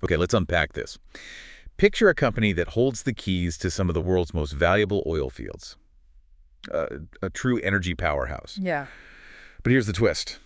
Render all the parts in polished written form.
Okay, let's unpack this. Picture a company that holds the keys to some of the world's most valuable oil fields, a true energy powerhouse. Yeah. But here's the twist.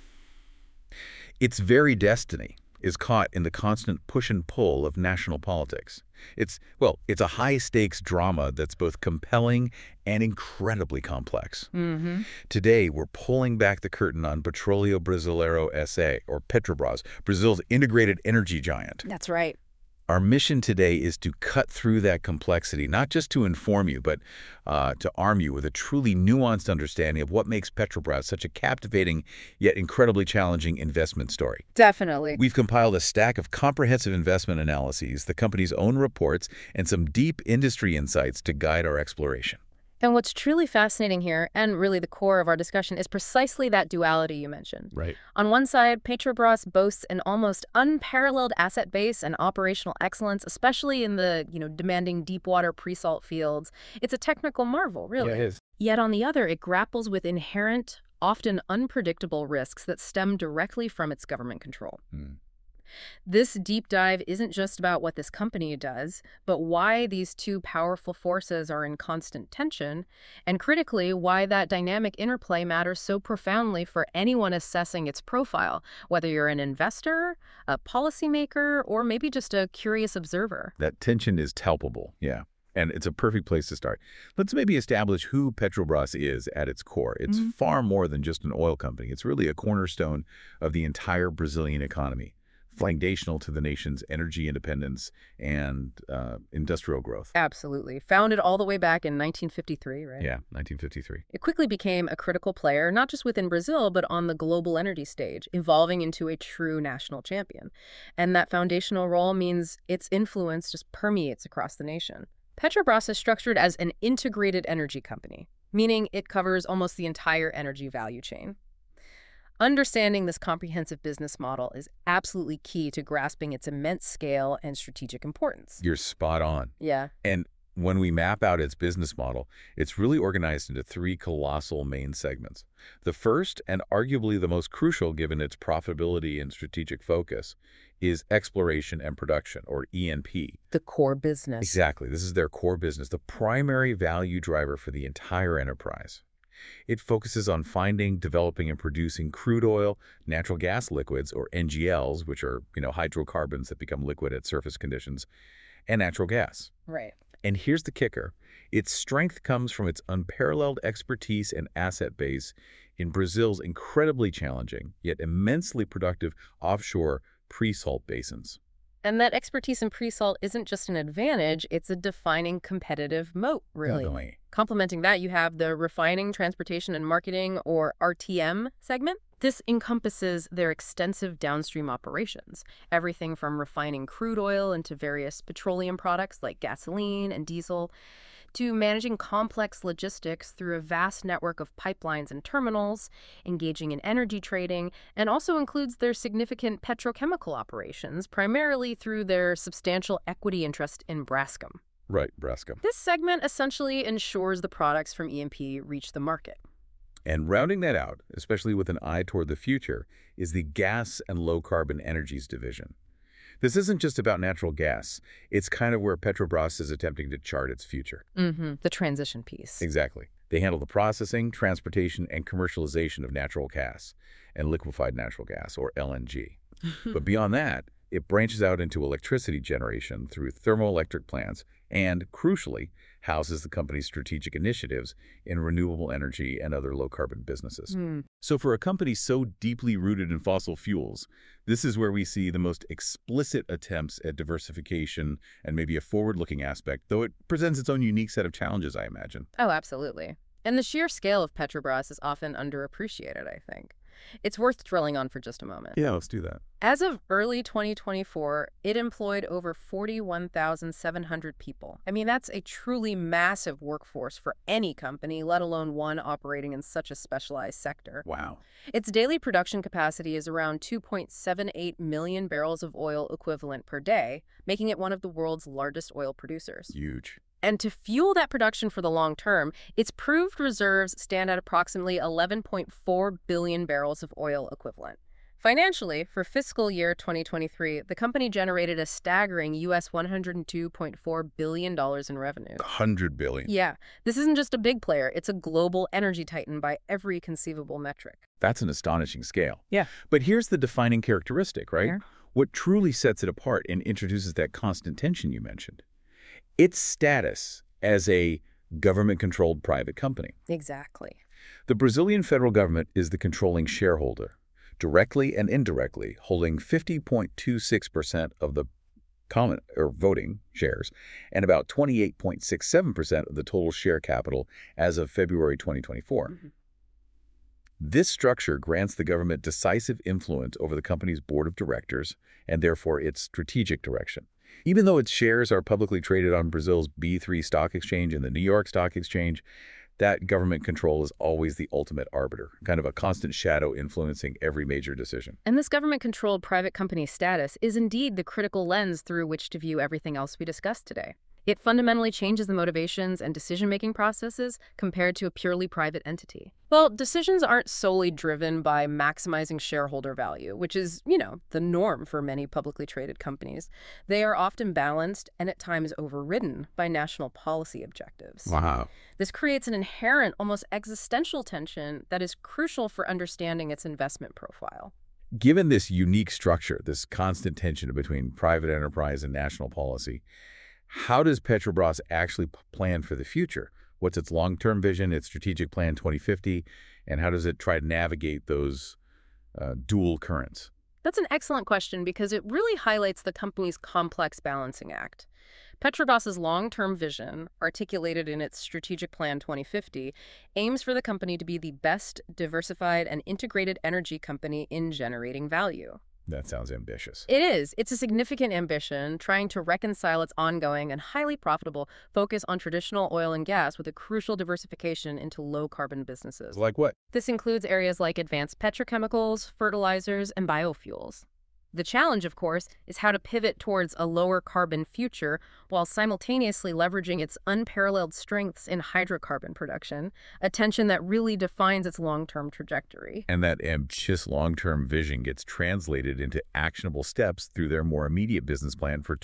Its very destiny is caught in the constant push and pull of national politics. It's a high-stakes drama that's both compelling and incredibly complex. Mm-hmm. Today, we're pulling back the curtain on Petróleo Brasileiro S.A., or Petrobras, Brazil's integrated energy giant. That's right. Our mission today is to cut through that complexity, not just to inform you, but to arm you with a truly nuanced understanding of what makes Petrobras such a captivating yet incredibly challenging investment story. Definitely. We've compiled a stack of comprehensive investment analyses, the company's own reports, and some deep industry insights to guide our exploration. And what's truly fascinating here, and really the core of our discussion, is precisely that duality you mentioned. Right. On one side, Petrobras boasts an almost unparalleled asset base and operational excellence, especially in the, demanding deepwater pre-salt fields. It's a technical marvel, really. Yeah, it is. Yet on the other, it grapples with inherent, often unpredictable risks that stem directly from its government control. This deep dive isn't just about what this company does, but why these two powerful forces are in constant tension, and critically, why that dynamic interplay matters so profoundly for anyone assessing its profile, whether you're an investor, a policymaker, or maybe just a curious observer. That tension is palpable, yeah. And it's a perfect place to start. Let's maybe establish who Petrobras is at its core. It's far more than just an oil company. It's really a cornerstone of the entire Brazilian economy, foundational to the nation's energy independence and industrial growth. Absolutely. Founded all the way back in 1953, right? Yeah, 1953. It quickly became a critical player, not just within Brazil, but on the global energy stage, evolving into a true national champion. And that foundational role means its influence just permeates across the nation. Petrobras is structured as an integrated energy company, meaning it covers almost the entire energy value chain. Understanding this comprehensive business model is absolutely key to grasping its immense scale and strategic importance. You're spot on. Yeah. And when we map out its business model, it's really organized into three colossal main segments. The first, and arguably the most crucial given its profitability and strategic focus, is exploration and production, or E&P. The core business. Exactly. This is their core business, the primary value driver for the entire enterprise. It focuses on finding, developing, and producing crude oil, natural gas liquids, or NGLs, which are, hydrocarbons that become liquid at surface conditions, and natural gas. Right. And here's the kicker. Its strength comes from its unparalleled expertise and asset base in Brazil's incredibly challenging, yet immensely productive offshore pre-salt basins. And that expertise in pre-salt isn't just an advantage, it's a defining competitive moat, really. Definitely. Complementing that, you have the refining, transportation, and marketing, or RTM segment. This encompasses their extensive downstream operations, everything from refining crude oil into various petroleum products like gasoline and diesel, to managing complex logistics through a vast network of pipelines and terminals, engaging in energy trading, and also includes their significant petrochemical operations, primarily through their substantial equity interest in Braskem. Right, Braskem. This segment essentially ensures the products from E&P reach the market. And rounding that out, especially with an eye toward the future, is the Gas and Low-Carbon Energies division. This isn't just about natural gas. It's kind of where Petrobras is attempting to chart its future. The transition piece. Exactly. They handle the processing, transportation, and commercialization of natural gas and liquefied natural gas, or LNG. But beyond that, it branches out into electricity generation through thermoelectric plants and, crucially, houses the company's strategic initiatives in renewable energy and other low-carbon businesses. So for a company so deeply rooted in fossil fuels, this is where we see the most explicit attempts at diversification and maybe a forward-looking aspect, though it presents its own unique set of challenges, I imagine. Oh, absolutely. And the sheer scale of Petrobras is often underappreciated, I think. It's worth drilling on for just a moment. Yeah, let's do that. As of early 2024, it employed over 41,700 people. I mean, that's a truly massive workforce for any company, let alone one operating in such a specialized sector. Wow. Its daily production capacity is around 2.78 million barrels of oil equivalent per day, making it one of the world's largest oil producers. Huge. And to fuel that production for the long term, its proved reserves stand at approximately 11.4 billion barrels of oil equivalent. Financially, for fiscal year 2023, the company generated a staggering US $102.4 billion in revenue. 100 billion. Yeah, this isn't just a big player, it's a global energy titan by every conceivable metric. That's an astonishing scale. Yeah. But here's the defining characteristic, right? Yeah. What truly sets it apart and introduces that constant tension you mentioned. Its status as a government-controlled private company. Exactly. The Brazilian federal government is the controlling shareholder, directly and indirectly holding 50.26% of the common or voting shares and about 28.67% of the total share capital as of February 2024. Mm-hmm. This structure grants the government decisive influence over the company's board of directors and therefore its strategic direction. Even though its shares are publicly traded on Brazil's B3 stock exchange and the New York Stock Exchange, that government control is always the ultimate arbiter, kind of a constant shadow influencing every major decision. And this government-controlled private company status is indeed the critical lens through which to view everything else we discussed today. It fundamentally changes the motivations and decision-making processes compared to a purely private entity. Well, decisions aren't solely driven by maximizing shareholder value, which is, the norm for many publicly traded companies. They are often balanced and at times overridden by national policy objectives. Wow. This creates an inherent, almost existential tension that is crucial for understanding its investment profile. Given this unique structure, this constant tension between private enterprise and national policy, how does Petrobras actually plan for the future? What's its long-term vision, its strategic plan 2050, and how does it try to navigate those dual currents? That's an excellent question because it really highlights the company's complex balancing act. Petrobras's long-term vision, articulated in its Strategic Plan 2050, aims for the company to be the best diversified and integrated energy company in generating value. That sounds ambitious. It is. It's a significant ambition, trying to reconcile its ongoing and highly profitable focus on traditional oil and gas with a crucial diversification into low-carbon businesses. Like what? This includes areas like advanced petrochemicals, fertilizers, and biofuels. The challenge, of course, is how to pivot towards a lower carbon future while simultaneously leveraging its unparalleled strengths in hydrocarbon production, a tension that really defines its long-term trajectory. And that ambitious long-term vision gets translated into actionable steps through their more immediate business plan for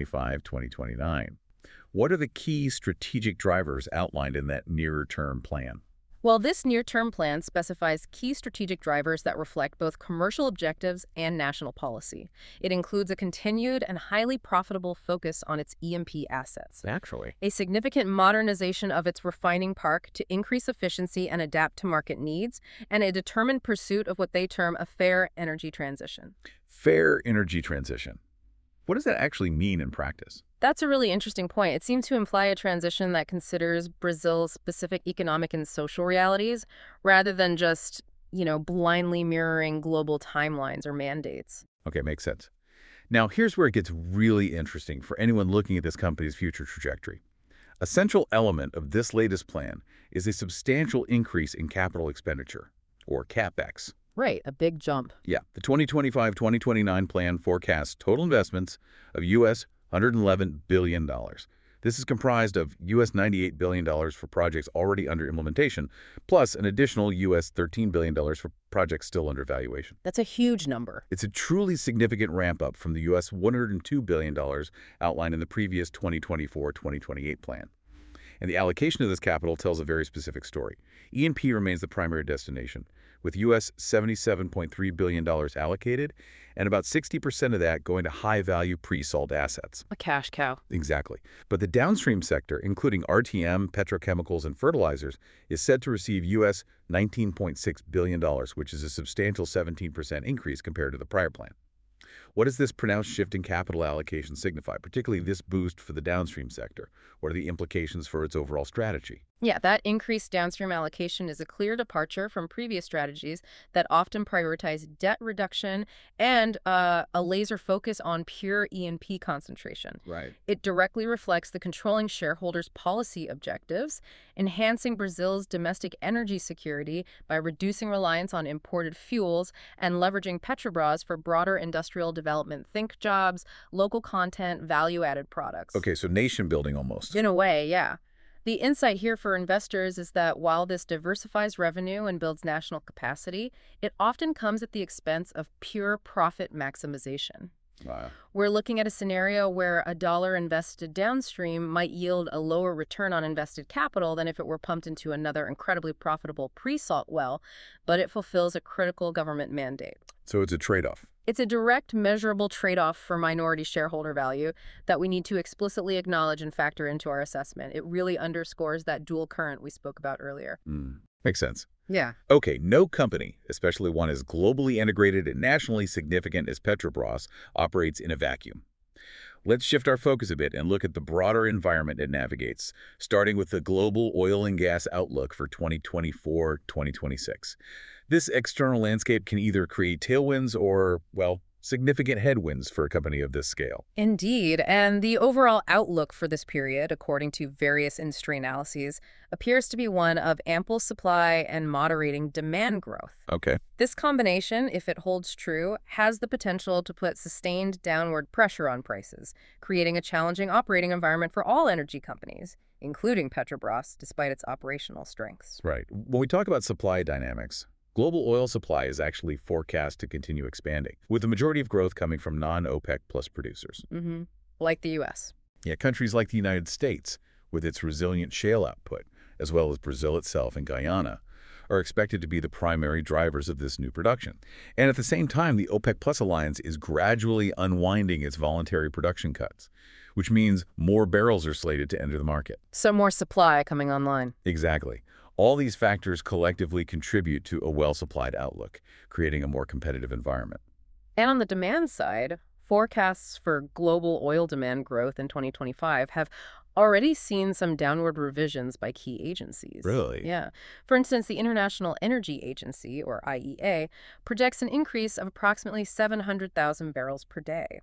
2025-2029. What are the key strategic drivers outlined in that nearer-term plan? Well, this near-term plan specifies key strategic drivers that reflect both commercial objectives and national policy. It includes a continued and highly profitable focus on its E&P assets. Naturally. A significant modernization of its refining park to increase efficiency and adapt to market needs, and a determined pursuit of what they term a fair energy transition. Fair energy transition. What does that actually mean in practice? That's a really interesting point. It seems to imply a transition that considers Brazil's specific economic and social realities rather than just, blindly mirroring global timelines or mandates. Okay, makes sense. Now, here's where it gets really interesting for anyone looking at this company's future trajectory. A central element of this latest plan is a substantial increase in capital expenditure, or CapEx. Right, a big jump. Yeah, the 2025-2029 plan forecasts total investments of U.S. $111 billion. This is comprised of U.S. $98 billion for projects already under implementation, plus an additional U.S. $13 billion for projects still under evaluation. That's a huge number. It's a truly significant ramp-up from the U.S. $102 billion outlined in the previous 2024-2028 plan. And the allocation of this capital tells a very specific story. E&P remains the primary destination, with U.S. $77.3 billion allocated, and about 60% of that going to high-value pre-salt assets. A cash cow. Exactly. But the downstream sector, including RTM, petrochemicals, and fertilizers, is said to receive U.S. $19.6 billion, which is a substantial 17% increase compared to the prior plan. What does this pronounced shift in capital allocation signify, particularly this boost for the downstream sector? What are the implications for its overall strategy? Yeah, that increased downstream allocation is a clear departure from previous strategies that often prioritize debt reduction and a laser focus on pure E&P concentration. Right. It directly reflects the controlling shareholders' policy objectives, enhancing Brazil's domestic energy security by reducing reliance on imported fuels and leveraging Petrobras for broader industrial development. Think jobs, local content, value-added products. Okay, so nation building almost. In a way, yeah. The insight here for investors is that while this diversifies revenue and builds national capacity, it often comes at the expense of pure profit maximization. Wow. We're looking at a scenario where a dollar invested downstream might yield a lower return on invested capital than if it were pumped into another incredibly profitable pre-salt well, but it fulfills a critical government mandate. So it's a trade-off. It's a direct, measurable trade-off for minority shareholder value that we need to explicitly acknowledge and factor into our assessment. It really underscores that dual current we spoke about earlier. Makes sense. Yeah. Okay, no company, especially one as globally integrated and nationally significant as Petrobras, operates in a vacuum. Let's shift our focus a bit and look at the broader environment it navigates, starting with the global oil and gas outlook for 2024-2026. This external landscape can either create tailwinds or, well, significant headwinds for a company of this scale. Indeed, and the overall outlook for this period, according to various industry analyses, appears to be one of ample supply and moderating demand growth. Okay. This combination, if it holds true, has the potential to put sustained downward pressure on prices, creating a challenging operating environment for all energy companies, including Petrobras, despite its operational strengths. Right. When we talk about supply dynamics, global oil supply is actually forecast to continue expanding, with the majority of growth coming from non-OPEC plus producers. Like the U.S. Yeah, countries like the United States, with its resilient shale output, as well as Brazil itself and Guyana, are expected to be the primary drivers of this new production. And at the same time, the OPEC Plus alliance is gradually unwinding its voluntary production cuts, which means more barrels are slated to enter the market. So more supply coming online. Exactly. All these factors collectively contribute to a well-supplied outlook, creating a more competitive environment. And on the demand side, forecasts for global oil demand growth in 2025 have already seen some downward revisions by key agencies. Really? Yeah. For instance, the International Energy Agency, or IEA, projects an increase of approximately 700,000 barrels per day.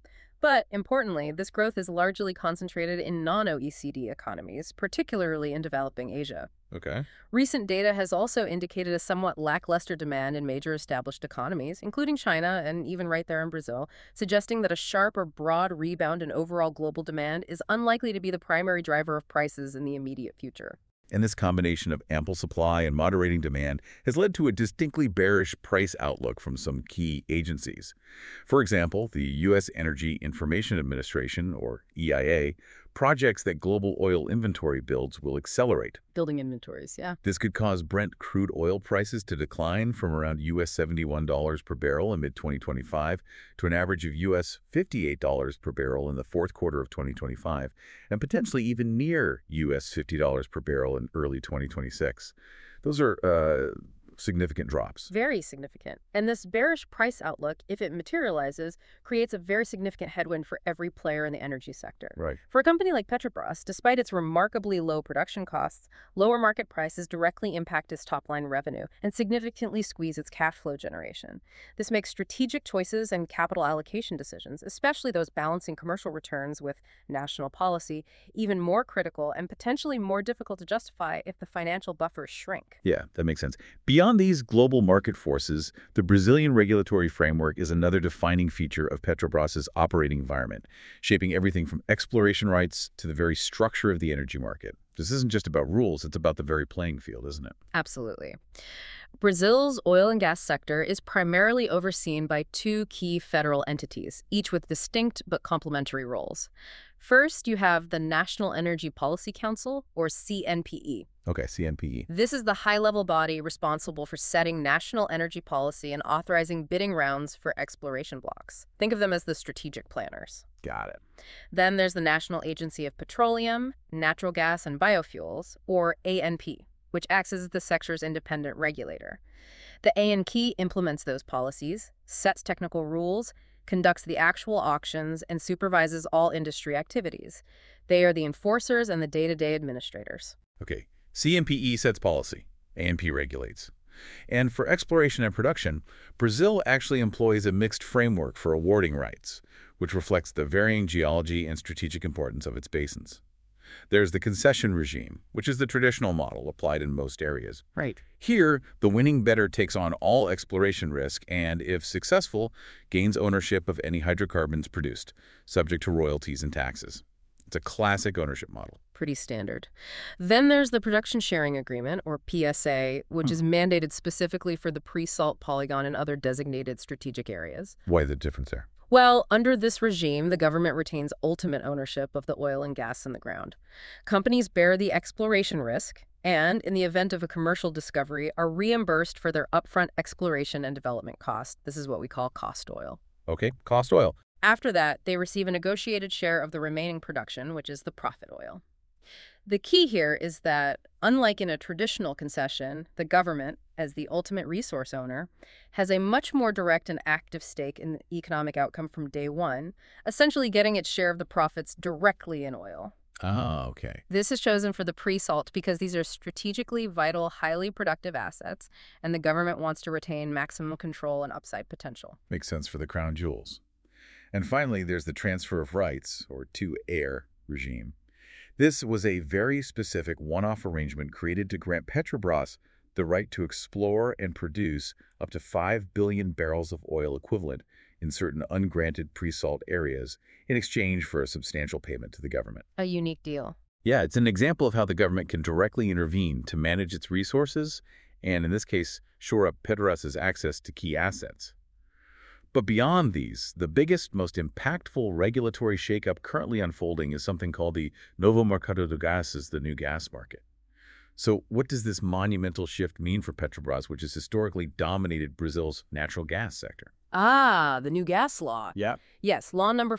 But importantly, this growth is largely concentrated in non-OECD economies, particularly in developing Asia. Okay. Recent data has also indicated a somewhat lackluster demand in major established economies, including China and even right there in Brazil, suggesting that a sharp or broad rebound in overall global demand is unlikely to be the primary driver of prices in the immediate future. And this combination of ample supply and moderating demand has led to a distinctly bearish price outlook from some key agencies. For example, the U.S. Energy Information Administration, or EIA, projects that global oil inventory builds will accelerate. Building inventories, yeah. This could cause Brent crude oil prices to decline from around U.S. $71 per barrel in mid-2025 to an average of U.S. $58 per barrel in the fourth quarter of 2025, and potentially even near U.S. $50 per barrel in early 2026. Those are significant drops. Very significant. And this bearish price outlook, if it materializes, creates a very significant headwind for every player in the energy sector. Right. For a company like Petrobras, despite its remarkably low production costs, lower market prices directly impact its top-line revenue and significantly squeeze its cash flow generation. This makes strategic choices and capital allocation decisions, especially those balancing commercial returns with national policy, even more critical and potentially more difficult to justify if the financial buffers shrink. Yeah, that makes sense. Beyond these global market forces, the Brazilian regulatory framework is another defining feature of Petrobras's operating environment, shaping everything from exploration rights to the very structure of the energy market. This isn't just about rules, it's about the very playing field, isn't it? Absolutely. Brazil's oil and gas sector is primarily overseen by two key federal entities, each with distinct but complementary roles. First, you have the National Energy Policy Council, or CNPE. Okay, CNPE. This is the high-level body responsible for setting national energy policy and authorizing bidding rounds for exploration blocks. Think of them as the strategic planners. Got it. Then there's the National Agency of Petroleum, Natural Gas, and Biofuels, or ANP, which acts as the sector's independent regulator. The ANP implements those policies, sets technical rules, conducts the actual auctions, and supervises all industry activities. They are the enforcers and the day-to-day administrators. Okay, CNPE sets policy, ANP regulates. And for exploration and production, Brazil actually employs a mixed framework for awarding rights, which reflects the varying geology and strategic importance of its basins. There's the concession regime, which is the traditional model applied in most areas. Right. Here, the winning bidder takes on all exploration risk and, if successful, gains ownership of any hydrocarbons produced, subject to royalties and taxes. It's a classic ownership model. Pretty standard. Then there's the Production Sharing Agreement, or PSA, which is mandated specifically for the pre-salt polygon and other designated strategic areas. Why the difference there? Well, under this regime, the government retains ultimate ownership of the oil and gas in the ground. Companies bear the exploration risk and, in the event of a commercial discovery, are reimbursed for their upfront exploration and development cost. This is what we call cost oil. Okay, cost oil. After that, they receive a negotiated share of the remaining production, which is the profit oil. The key here is that, unlike in a traditional concession, the government, as the ultimate resource owner, has a much more direct and active stake in the economic outcome from day one, essentially getting its share of the profits directly in oil. Ah, okay. This is chosen for the pre-salt because these are strategically vital, highly productive assets, and the government wants to retain maximum control and upside potential. Makes sense for the crown jewels. And finally, there's the transfer of rights, or to-heir regime. This was a very specific one-off arrangement created to grant Petrobras the right to explore and produce up to 5 billion barrels of oil equivalent in certain ungranted pre-salt areas in exchange for a substantial payment to the government. A unique deal. Yeah, it's an example of how the government can directly intervene to manage its resources and, in this case, shore up Petrobras' access to key assets. But beyond these, the biggest, most impactful regulatory shakeup currently unfolding is something called the Novo Mercado do Gás, the new gas market. So what does this monumental shift mean for Petrobras, which has historically dominated Brazil's natural gas sector? Ah, the new gas law. Yeah. Yes, law number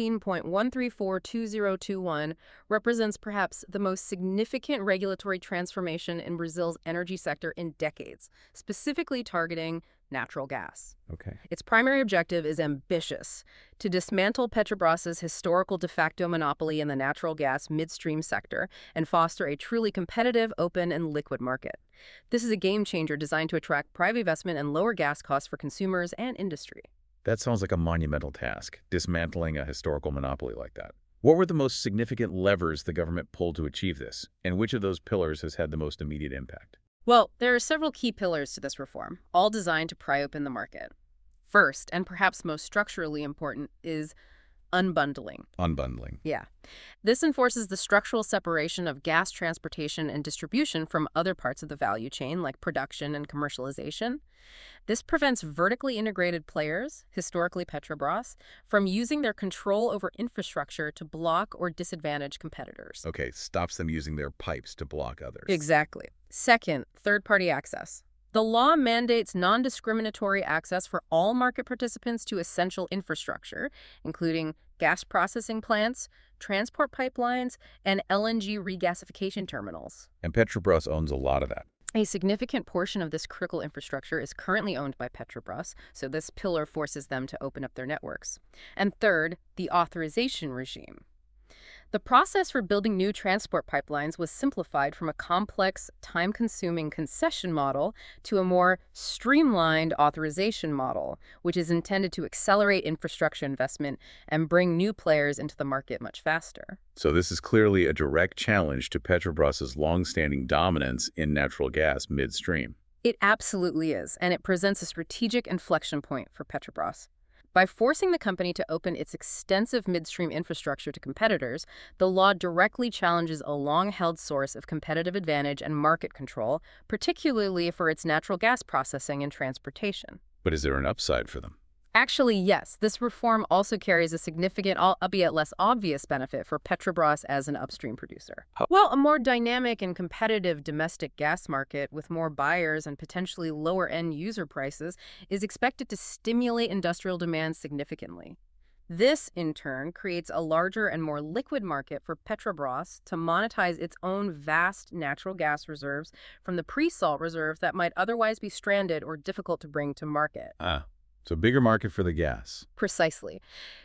14.1342021 represents perhaps the most significant regulatory transformation in Brazil's energy sector in decades, specifically targeting natural gas. Okay. Its primary objective is ambitious: to dismantle Petrobras's historical de facto monopoly in the natural gas midstream sector and foster a truly competitive, open, and liquid market. This is a game changer designed to attract private investment and lower gas costs for consumers and industry. That sounds like a monumental task, dismantling a historical monopoly like that. What were the most significant levers the government pulled to achieve this, and which of those pillars has had the most immediate impact? Well, there are several key pillars to this reform, all designed to pry open the market. First, and perhaps most structurally important, is unbundling. Unbundling. Yeah. This enforces the structural separation of gas transportation and distribution from other parts of the value chain, like production and commercialization. This prevents vertically integrated players, historically Petrobras, from using their control over infrastructure to block or disadvantage competitors. Okay, stops them using their pipes to block others. Exactly. Second, third-party access. The law mandates non-discriminatory access for all market participants to essential infrastructure, including gas processing plants, transport pipelines, and LNG regasification terminals. And Petrobras owns a lot of that. A significant portion of this critical infrastructure is currently owned by Petrobras, so this pillar forces them to open up their networks. And third, the authorization regime. The process for building new transport pipelines was simplified from a complex, time-consuming concession model to a more streamlined authorization model, which is intended to accelerate infrastructure investment and bring new players into the market much faster. So this is clearly a direct challenge to Petrobras's long-standing dominance in natural gas midstream. It absolutely is, and it presents a strategic inflection point for Petrobras. By forcing the company to open its extensive midstream infrastructure to competitors, the law directly challenges a long-held source of competitive advantage and market control, particularly for its natural gas processing and transportation. But is there an upside for them? Actually, yes. This reform also carries a significant, albeit less obvious, benefit for Petrobras as an upstream producer. Well, a more dynamic and competitive domestic gas market with more buyers and potentially lower end user prices is expected to stimulate industrial demand significantly. This, in turn, creates a larger and more liquid market for Petrobras to monetize its own vast natural gas reserves from the pre-salt reserve that might otherwise be stranded or difficult to bring to market. So bigger market for the gas. Precisely.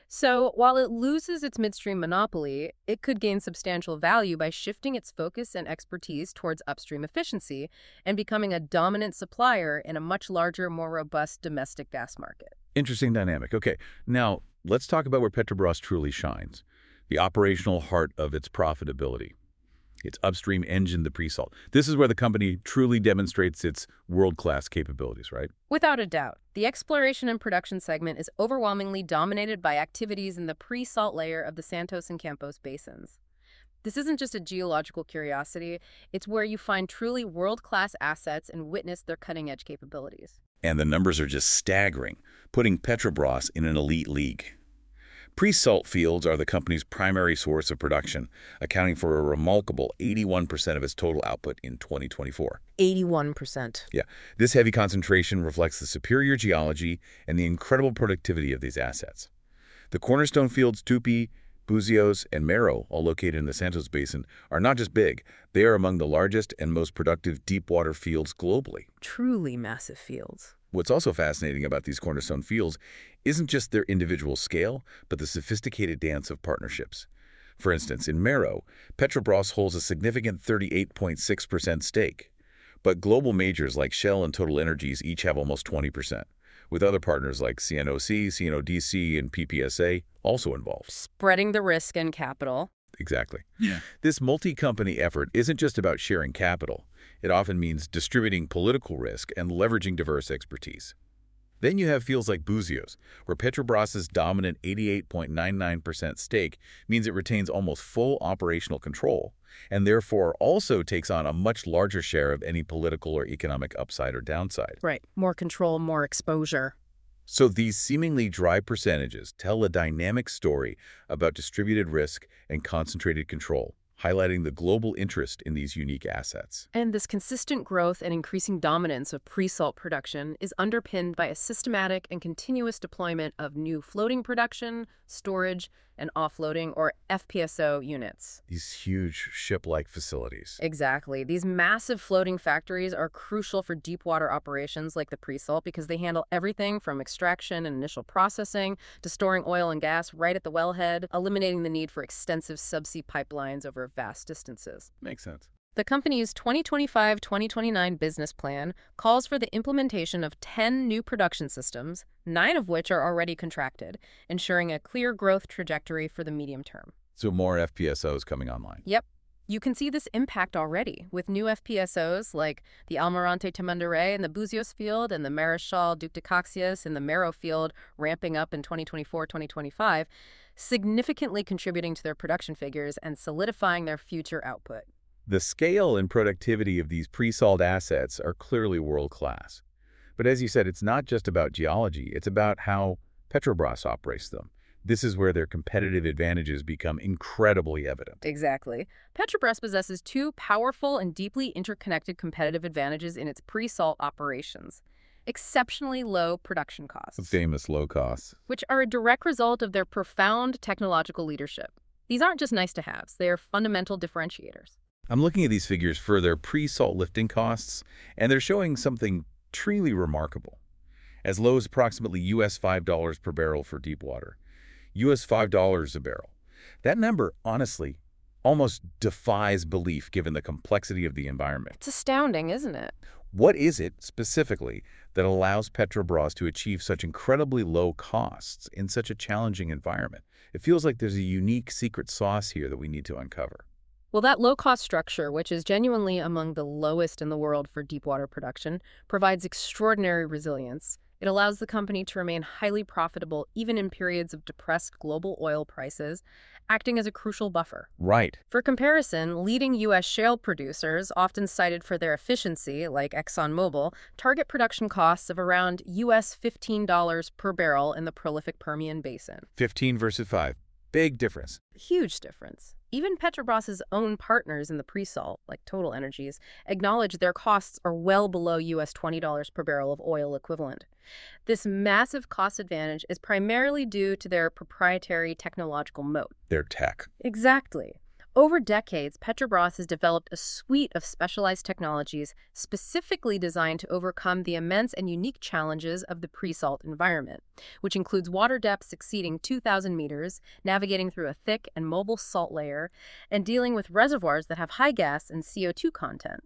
So while it loses its midstream monopoly, it could gain substantial value by shifting its focus and expertise towards upstream efficiency and becoming a dominant supplier in a much larger, more robust domestic gas market. Interesting dynamic. Okay, now let's talk about where Petrobras truly shines, the operational heart of its profitability. its upstream engine, the pre-salt. This is where the company truly demonstrates its world-class capabilities, right? Without a doubt, the exploration and production segment is overwhelmingly dominated by activities in the pre-salt layer of the Santos and Campos basins. This isn't just a geological curiosity, it's where you find truly world-class assets and witness their cutting-edge capabilities. And the numbers are just staggering, putting Petrobras in an elite league. Pre-salt fields are the company's primary source of production, accounting for a remarkable 81% of its total output in 2024. 81%. Yeah, this heavy concentration reflects the superior geology and the incredible productivity of these assets. The cornerstone fields Tupi, Buzios, and Mero, all located in the Santos Basin, are not just big, they are among the largest and most productive deepwater fields globally. Truly massive fields. What's also fascinating about these cornerstone fields isn't just their individual scale, but the sophisticated dance of partnerships. For instance, in Mero, Petrobras holds a significant 38.6% stake, but global majors like Shell and Total Energies each have almost 20%, with other partners like CNOC, CNODC, and PPSA also involved. Spreading the risk and capital. Exactly. Yeah. This multi-company effort isn't just about sharing capital. It often means distributing political risk and leveraging diverse expertise. Then you have fields like Buzios, where Petrobras's dominant 88.99% stake means it retains almost full operational control, and therefore also takes on a much larger share of any political or economic upside or downside. Right. More control, more exposure. So these seemingly dry percentages tell a dynamic story about distributed risk and concentrated control, highlighting the global interest in these unique assets. And this consistent growth and increasing dominance of pre-salt production is underpinned by a systematic and continuous deployment of new floating production, storage, and offloading, or FPSO units. These huge ship-like facilities. Exactly. These massive floating factories are crucial for deep-water operations like the pre-salt because they handle everything from extraction and initial processing to storing oil and gas right at the wellhead, eliminating the need for extensive subsea pipelines over vast distances. Makes sense. The company's 2025-2029 business plan calls for the implementation of 10 new production systems, 9 of which are already contracted, ensuring a clear growth trajectory for the medium term. So more FPSOs coming online. Yep. You can see this impact already with new FPSOs like the Almirante Tamandaré in the Buzios field and the Marechal Duque de Caxias in the Mero field ramping up in 2024-2025, significantly contributing to their production figures and solidifying their future output. The scale and productivity of these pre-salt assets are clearly world-class. But as you said, it's not just about geology, it's about how Petrobras operates them. This is where their competitive advantages become incredibly evident. Exactly. Petrobras possesses 2 powerful and deeply interconnected competitive advantages in its pre-salt operations. Exceptionally low production costs. Famous low costs. Which are a direct result of their profound technological leadership. These aren't just nice-to-haves, they are fundamental differentiators. I'm looking at these figures for their pre-salt lifting costs, and they're showing something truly remarkable. As low as approximately US $5 per barrel for deep water. US $5 a barrel. That number, honestly, almost defies belief given the complexity of the environment. It's astounding, isn't it? What is it, specifically, that allows Petrobras to achieve such incredibly low costs in such a challenging environment? It feels like there's a unique secret sauce here that we need to uncover. Well, that low-cost structure, which is genuinely among the lowest in the world for deepwater production, provides extraordinary resilience. It allows the company to remain highly profitable even in periods of depressed global oil prices, acting as a crucial buffer. Right. For comparison, leading U.S. shale producers, often cited for their efficiency, like ExxonMobil, target production costs of around US $15 per barrel in the prolific Permian Basin. 15 versus 5. Big difference. Huge difference. Even Petrobras's own partners in the pre-salt, like Total Energies, acknowledge their costs are well below US $20 per barrel of oil equivalent. This massive cost advantage is primarily due to their proprietary technological moat. Their tech. Exactly. Over decades, Petrobras has developed a suite of specialized technologies specifically designed to overcome the immense and unique challenges of the pre-salt environment, which includes water depths exceeding 2,000 meters, navigating through a thick and mobile salt layer, and dealing with reservoirs that have high gas and CO2 content.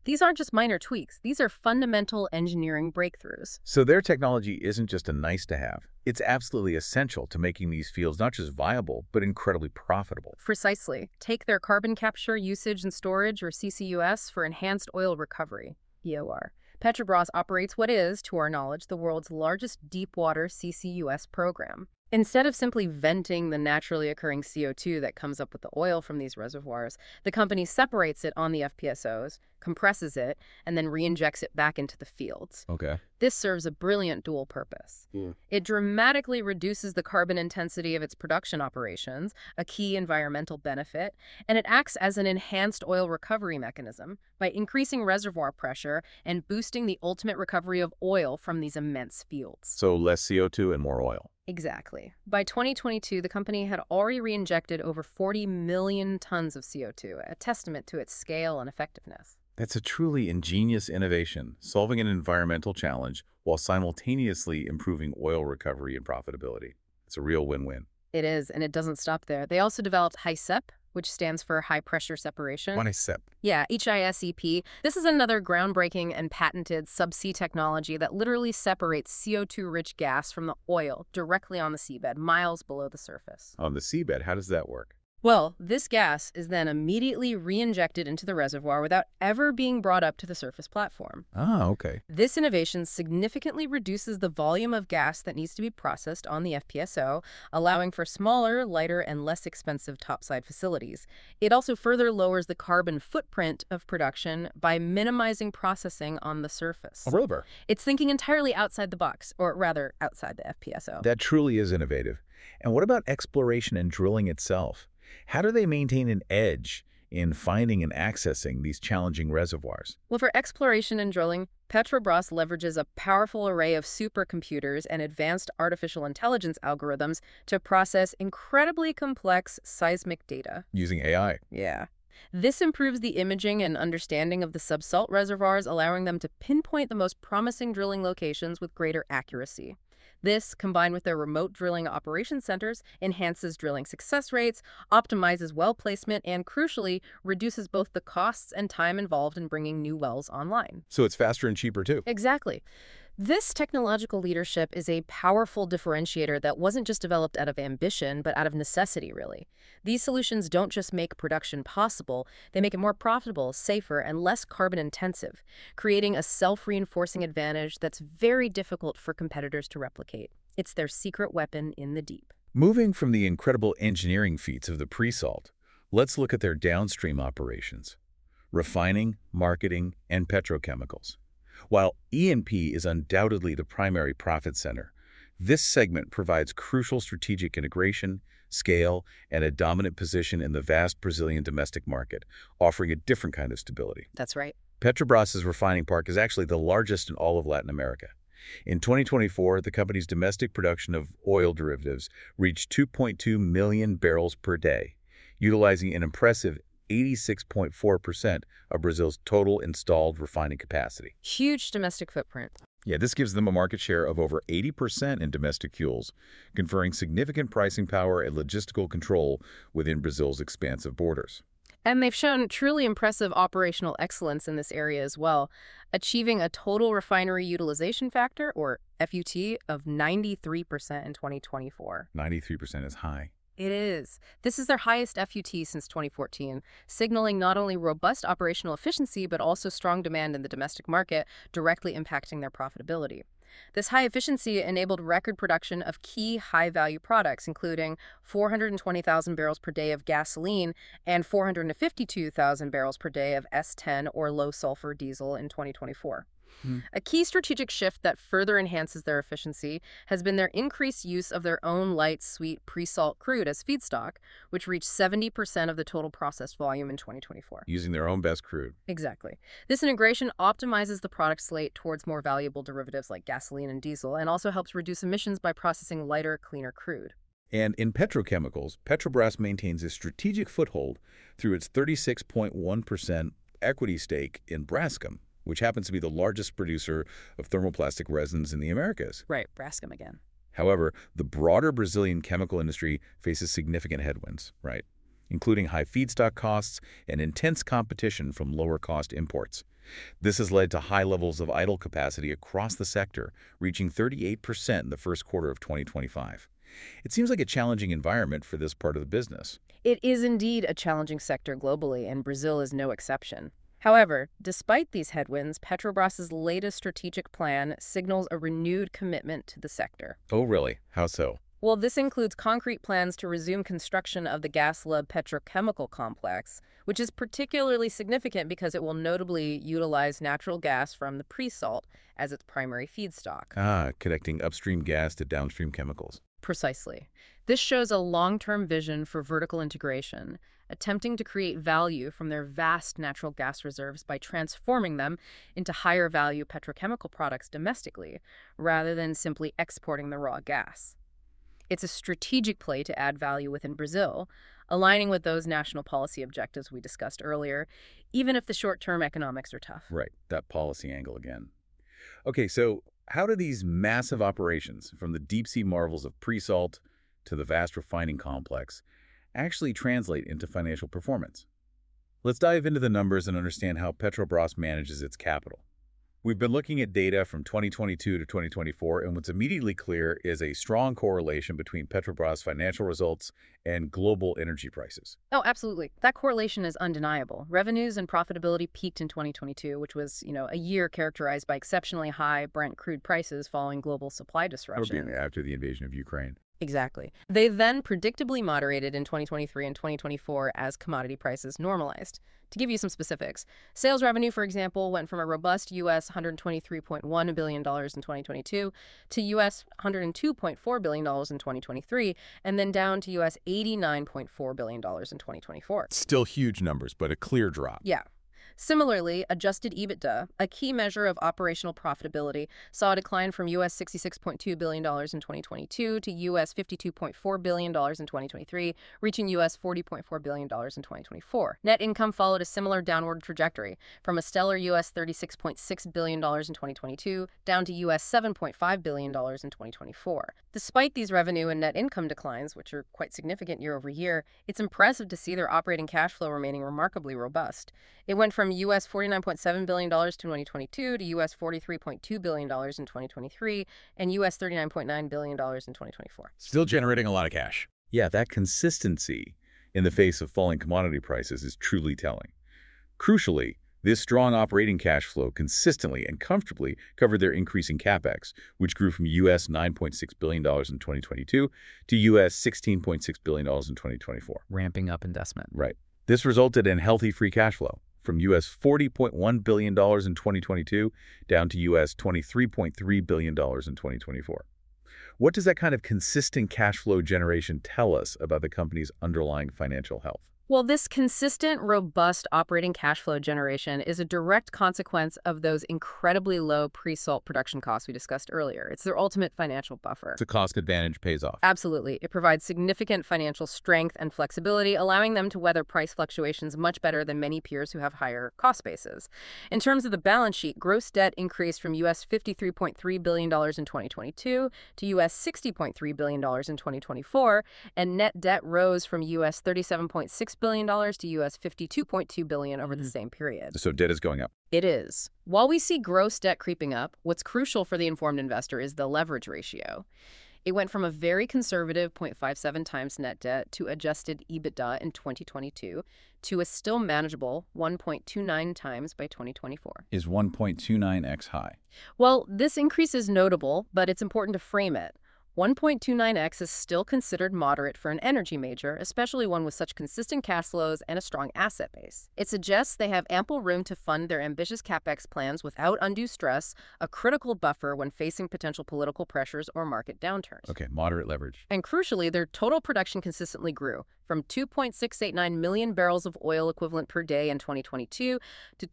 These aren't just minor tweaks. These are fundamental engineering breakthroughs. So their technology isn't just a nice-to-have. It's absolutely essential to making these fields not just viable, but incredibly profitable. Precisely. Take their carbon capture, usage, and storage, or CCUS, for enhanced oil recovery, EOR. Petrobras operates what is, to our knowledge, the world's largest deep-water CCUS program. Instead of simply venting the naturally occurring CO2 that comes up with the oil from these reservoirs, the company separates it on the FPSOs, compresses it, and then re-injects it back into the fields. Okay. This serves a brilliant dual purpose. It dramatically reduces the carbon intensity of its production operations, a key environmental benefit, and it acts as an enhanced oil recovery mechanism by increasing reservoir pressure and boosting the ultimate recovery of oil from these immense fields. So less CO2 and more oil. Exactly. By 2022, the company had already re-injected over 40 million tons of CO2, a testament to its scale and effectiveness. That's a truly ingenious innovation, solving an environmental challenge while simultaneously improving oil recovery and profitability. It's a real win-win. It is, and it doesn't stop there. They also developed HISEP, which stands for high pressure separation. What HISEP? Yeah, HISEP. This is another groundbreaking and patented subsea technology that literally separates CO2-rich gas from the oil directly on the seabed, miles below the surface. On the seabed, how does that work? Well, this gas is then immediately re-injected into the reservoir without ever being brought up to the surface platform. Ah, okay. This innovation significantly reduces the volume of gas that needs to be processed on the FPSO, allowing for smaller, lighter, and less expensive topside facilities. It also further lowers the carbon footprint of production by minimizing processing on the surface. A rubber. It's thinking entirely outside the box, or rather, outside the FPSO. That truly is innovative. And what about exploration and drilling itself? How do they maintain an edge in finding and accessing these challenging reservoirs? Well, for exploration and drilling, Petrobras leverages a powerful array of supercomputers and advanced artificial intelligence algorithms to process incredibly complex seismic data. Using AI. Yeah. This improves the imaging and understanding of the subsalt reservoirs, allowing them to pinpoint the most promising drilling locations with greater accuracy. This, combined with their remote drilling operations centers, enhances drilling success rates, optimizes well placement, and crucially, reduces both the costs and time involved in bringing new wells online. So it's faster and cheaper too. Exactly. This technological leadership is a powerful differentiator that wasn't just developed out of ambition, but out of necessity, really. These solutions don't just make production possible, they make it more profitable, safer, and less carbon-intensive, creating a self-reinforcing advantage that's very difficult for competitors to replicate. It's their secret weapon in the deep. Moving from the incredible engineering feats of the pre-salt, let's look at their downstream operations: refining, marketing, and petrochemicals. While E&P is undoubtedly the primary profit center, this segment provides crucial strategic integration, scale, and a dominant position in the vast Brazilian domestic market, offering a different kind of stability. That's right. Petrobras's refining park is actually the largest in all of Latin America. In 2024, the company's domestic production of oil derivatives reached 2.2 million barrels per day, utilizing an impressive 86.4% of Brazil's total installed refining capacity. Huge domestic footprint. Yeah, this gives them a market share of over 80% in domestic fuels, conferring significant pricing power and logistical control within Brazil's expansive borders. And they've shown truly impressive operational excellence in this area as well, achieving a total refinery utilization factor, or FUT, of 93% in 2024. 93% is high. It is. This is their highest FUT since 2014, signaling not only robust operational efficiency, but also strong demand in the domestic market, directly impacting their profitability. This high efficiency enabled record production of key high-value products, including 420,000 barrels per day of gasoline and 452,000 barrels per day of S10 or low-sulfur diesel in 2024. A key strategic shift that further enhances their efficiency has been their increased use of their own light, sweet, pre-salt crude as feedstock, which reached 70% of the total processed volume in 2024. Using their own best crude. Exactly. This integration optimizes the product slate towards more valuable derivatives like gasoline and diesel, and also helps reduce emissions by processing lighter, cleaner crude. And in petrochemicals, Petrobras maintains a strategic foothold through its 36.1% equity stake in Braskem, which happens to be the largest producer of thermoplastic resins in the Americas. Right, Braskem again. However, the broader Brazilian chemical industry faces significant headwinds, right? Including high feedstock costs and intense competition from lower-cost imports. This has led to high levels of idle capacity across the sector, reaching 38% in the first quarter of 2025. It seems like a challenging environment for this part of the business. It is indeed a challenging sector globally, and Brazil is no exception. However, despite these headwinds, Petrobras's latest strategic plan signals a renewed commitment to the sector. Oh, really? How so? Well, this includes concrete plans to resume construction of the GasLub petrochemical complex, which is particularly significant because it will notably utilize natural gas from the pre-salt as its primary feedstock. Connecting upstream gas to downstream chemicals. Precisely. This shows a long-term vision for vertical integration, attempting to create value from their vast natural gas reserves by transforming them into higher-value petrochemical products domestically, rather than simply exporting the raw gas. It's a strategic play to add value within Brazil, aligning with those national policy objectives we discussed earlier, even if the short-term economics are tough. Right, that policy angle again. Okay, so how do these massive operations, from the deep-sea marvels of pre-salt to the vast refining complex, actually translate into financial performance? Let's dive into the numbers and understand how Petrobras manages its capital. We've been looking at data from 2022 to 2024, and what's immediately clear is a strong correlation between Petrobras' financial results and global energy prices. Oh, absolutely. That correlation is undeniable. Revenues and profitability peaked in 2022, which was, a year characterized by exceptionally high Brent crude prices following global supply disruption. After the invasion of Ukraine. Exactly. They then predictably moderated in 2023 and 2024 as commodity prices normalized. To give you some specifics, sales revenue, for example, went from a robust U.S. $123.1 billion in 2022 to U.S. $102.4 billion in 2023, and then down to U.S. $89.4 billion in 2024. Still huge numbers, but a clear drop. Yeah. Similarly, adjusted EBITDA, a key measure of operational profitability, saw a decline from U.S. $66.2 billion in 2022 to U.S. $52.4 billion in 2023, reaching U.S. $40.4 billion in 2024. Net income followed a similar downward trajectory, from a stellar U.S. $36.6 billion in 2022 down to U.S. $7.5 billion in 2024. Despite these revenue and net income declines, which are quite significant year over year, it's impressive to see their operating cash flow remaining remarkably robust. It went from U.S. $49.7 billion in 2022 to U.S. $43.2 billion in 2023 and U.S. $39.9 billion in 2024. Still generating a lot of cash. Yeah, that consistency in the face of falling commodity prices is truly telling. Crucially, this strong operating cash flow consistently and comfortably covered their increasing capex, which grew from U.S. $9.6 billion in 2022 to U.S. $16.6 billion in 2024. Ramping up investment. Right. This resulted in healthy free cash flow, from U.S. $40.1 billion in 2022 down to U.S. $23.3 billion in 2024. What does that kind of consistent cash flow generation tell us about the company's underlying financial health? Well, this consistent, robust operating cash flow generation is a direct consequence of those incredibly low pre-salt production costs we discussed earlier. It's their ultimate financial buffer. The cost advantage pays off. Absolutely. It provides significant financial strength and flexibility, allowing them to weather price fluctuations much better than many peers who have higher cost bases. In terms of the balance sheet, gross debt increased from U.S. $53.3 billion in 2022 to U.S. $60.3 billion in 2024, and net debt rose from U.S. $37.6 billion to U.S. $52.2 billion over the same period. So debt is going up. It is. While we see gross debt creeping up, what's crucial for the informed investor is the leverage ratio. It went from a very conservative 0.57 times net debt to adjusted EBITDA in 2022 to a still manageable 1.29 times by 2024. Is 1.29x high? Well, this increase is notable, but it's important to frame it. 1.29x is still considered moderate for an energy major, especially one with such consistent cash flows and a strong asset base. It suggests they have ample room to fund their ambitious capex plans without undue stress, a critical buffer when facing potential political pressures or market downturns. Okay, moderate leverage. And crucially, their total production consistently grew from 2.689 million barrels of oil equivalent per day in 2022 to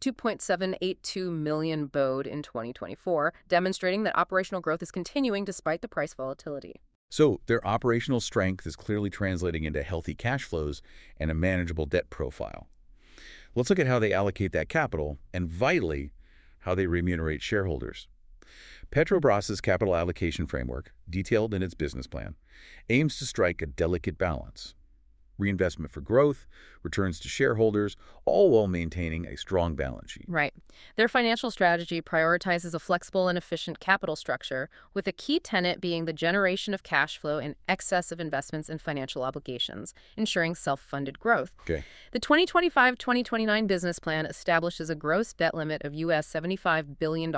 2.782 million BOE in 2024, demonstrating that operational growth is continuing despite the price volatility. So their operational strength is clearly translating into healthy cash flows and a manageable debt profile. Let's look at how they allocate that capital and, vitally, how they remunerate shareholders. Petrobras's capital allocation framework, detailed in its business plan, aims to strike a delicate balance. reinvestment for growth, returns to shareholders, all while maintaining a strong balance sheet. Right. Their financial strategy prioritizes a flexible and efficient capital structure, with a key tenet being the generation of cash flow in excess of investments and financial obligations, ensuring self-funded growth. Okay. The 2025-2029 business plan establishes a gross debt limit of US $75 billion.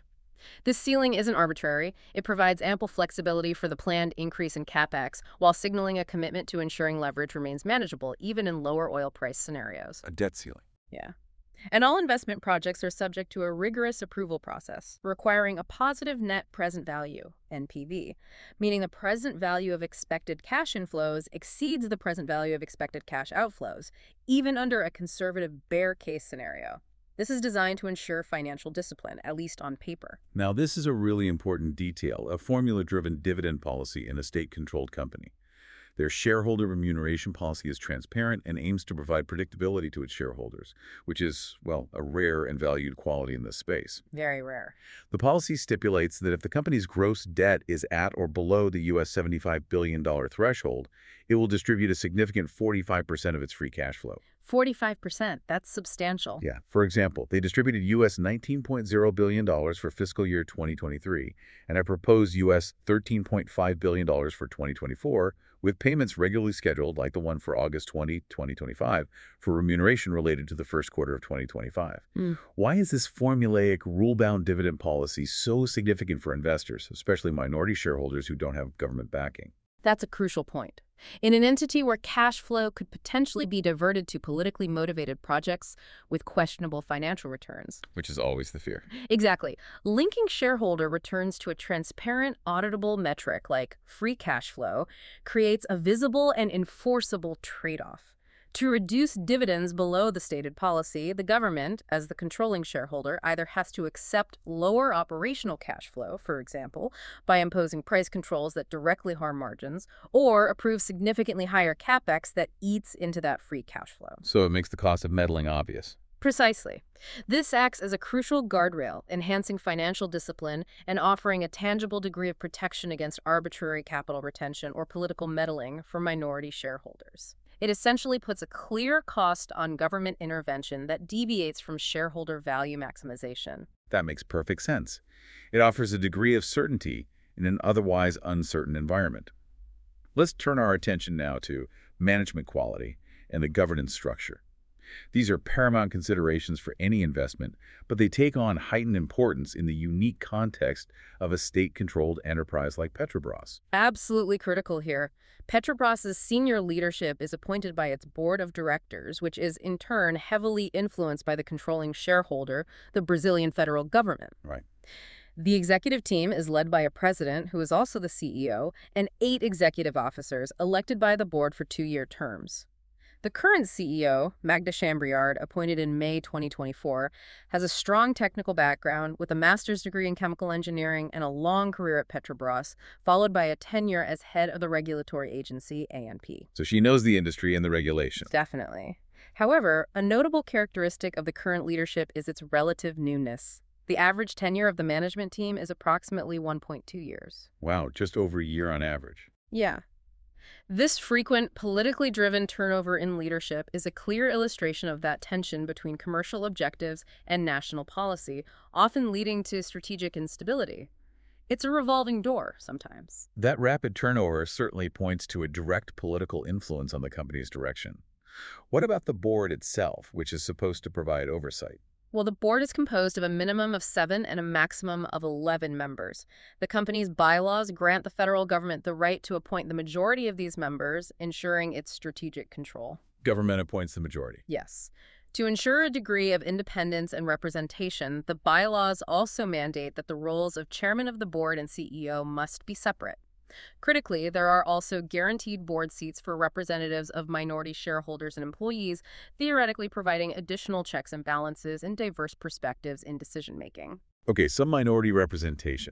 This ceiling isn't arbitrary. It provides ample flexibility for the planned increase in CapEx while signaling a commitment to ensuring leverage remains manageable, even in lower oil price scenarios. A debt ceiling. Yeah. And all investment projects are subject to a rigorous approval process, requiring a positive net present value, NPV, meaning the present value of expected cash inflows exceeds the present value of expected cash outflows, even under a conservative bear case scenario. This is designed to ensure financial discipline, at least on paper. Now, this is a really important detail, a formula-driven dividend policy in a state-controlled company. Their shareholder remuneration policy is transparent and aims to provide predictability to its shareholders, which is, well, a rare and valued quality in this space. Very rare. The policy stipulates that if the company's gross debt is at or below the US $75 billion threshold, it will distribute a significant 45% of its free cash flow. 45%, that's substantial. Yeah. For example, they distributed US $19.0 billion for fiscal year 2023 and a proposed US $13.5 billion for 2024, with payments regularly scheduled, like the one for August 20, 2025, for remuneration related to the first quarter of 2025. Why is this formulaic, rule-bound dividend policy so significant for investors, especially minority shareholders who don't have government backing? That's a crucial point. In an entity where cash flow could potentially be diverted to politically motivated projects with questionable financial returns. Which is always the fear. Exactly. Linking shareholder returns to a transparent, auditable metric like free cash flow creates a visible and enforceable trade-off. To reduce dividends below the stated policy, the government, as the controlling shareholder, either has to accept lower operational cash flow, for example, by imposing price controls that directly harm margins, or approve significantly higher CapEx that eats into that free cash flow. So it makes the cost of meddling obvious. Precisely. This acts as a crucial guardrail, enhancing financial discipline and offering a tangible degree of protection against arbitrary capital retention or political meddling for minority shareholders. It essentially puts a clear cost on government intervention that deviates from shareholder value maximization. That makes perfect sense. It offers a degree of certainty in an otherwise uncertain environment. Let's turn our attention now to management quality and the governance structure. These are paramount considerations for any investment, but they take on heightened importance in the unique context of a state-controlled enterprise like Petrobras. Absolutely critical here. Petrobras's senior leadership is appointed by its board of directors, which is in turn heavily influenced by the controlling shareholder, the Brazilian federal government. Right. The executive team is led by a president, who is also the CEO, and 8 executive officers elected by the board for 2-year terms. The current CEO, Magda Chambriard, appointed in May 2024, has a strong technical background with a master's degree in chemical engineering and a long career at Petrobras, followed by a tenure as head of the regulatory agency, ANP. So she knows the industry and the regulation. Definitely. However, a notable characteristic of the current leadership is its relative newness. The average tenure of the management team is approximately 1.2 years. Wow, just over a year on average. Yeah. This frequent, politically driven turnover in leadership is a clear illustration of that tension between commercial objectives and national policy, often leading to strategic instability. It's a revolving door sometimes. That rapid turnover certainly points to a direct political influence on the company's direction. What about the board itself, which is supposed to provide oversight? Well, the board is composed of a minimum of 7 and a maximum of 11 members. The company's bylaws grant the federal government the right to appoint the majority of these members, ensuring its strategic control. Government appoints the majority. Yes. To ensure a degree of independence and representation, the bylaws also mandate that the roles of chairman of the board and CEO must be separate. Critically, there are also guaranteed board seats for representatives of minority shareholders and employees, theoretically providing additional checks and balances and diverse perspectives in decision-making. Okay, some minority representation.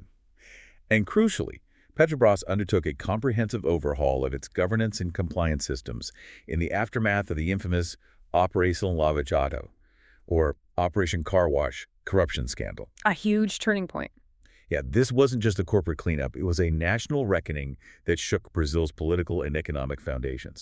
And crucially, Petrobras undertook a comprehensive overhaul of its governance and compliance systems in the aftermath of the infamous Operação Lava Jato, or Operation Car Wash, corruption scandal. A huge turning point. Yeah, this wasn't just a corporate cleanup. It was a national reckoning that shook Brazil's political and economic foundations.